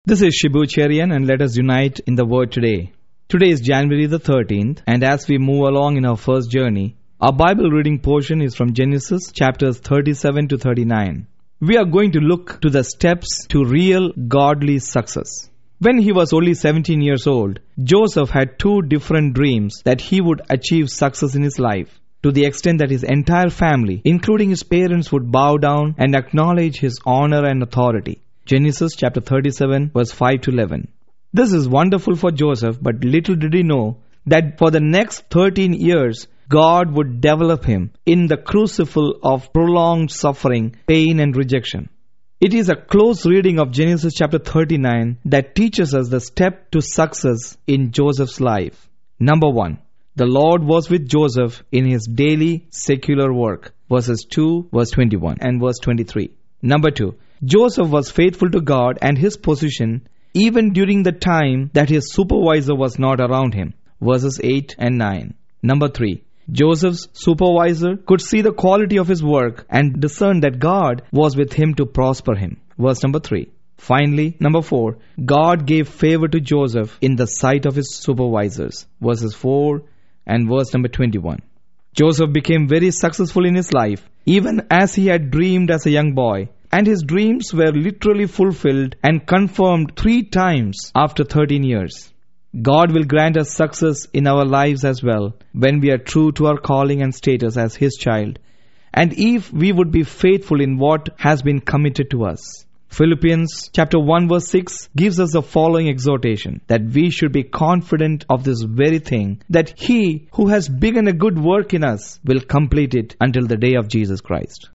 This is Shibu Cherian, and let us unite in the Word today. Today is January the 13th, and as we move along in our first journey, our Bible reading portion is from Genesis chapters 37 to 39. We are going to look to the steps to real godly success. When he was only 17 years old, Joseph had two different dreams that he would achieve success in his life, to the extent that his entire family, including his parents, would bow down and acknowledge his honor and authority. Genesis chapter 37 verse 5 to 11. This is wonderful for Joseph, but little did he know that for the next 13 years, God would develop him in the crucible of prolonged suffering, pain and rejection. It is a close reading of Genesis chapter 39 that teaches us the step to success in Joseph's life. Number 1. The Lord was with Joseph in his daily secular work. Verses 2, verse 21 and verse 23. Number 2. Joseph was faithful to God and his position even during the time that his supervisor was not around him. Verses 8 and 9. Number 3. Joseph's supervisor could see the quality of his work and discern that God was with him to prosper him. Verse number 3. Finally, number 4. God gave favor to Joseph in the sight of his supervisors. Verses 4 and verse number 21. Joseph became very successful in his life, even as he had dreamed as a young boy. And his dreams were literally fulfilled and confirmed 3 times after 13 years. God will grant us success in our lives as well when we are true to our calling and status as His child, and if we would be faithful in what has been committed to us. Philippians chapter 1 verse 6 gives us the following exhortation, that we should be confident of this very thing, that He who has begun a good work in us will complete it until the day of Jesus Christ.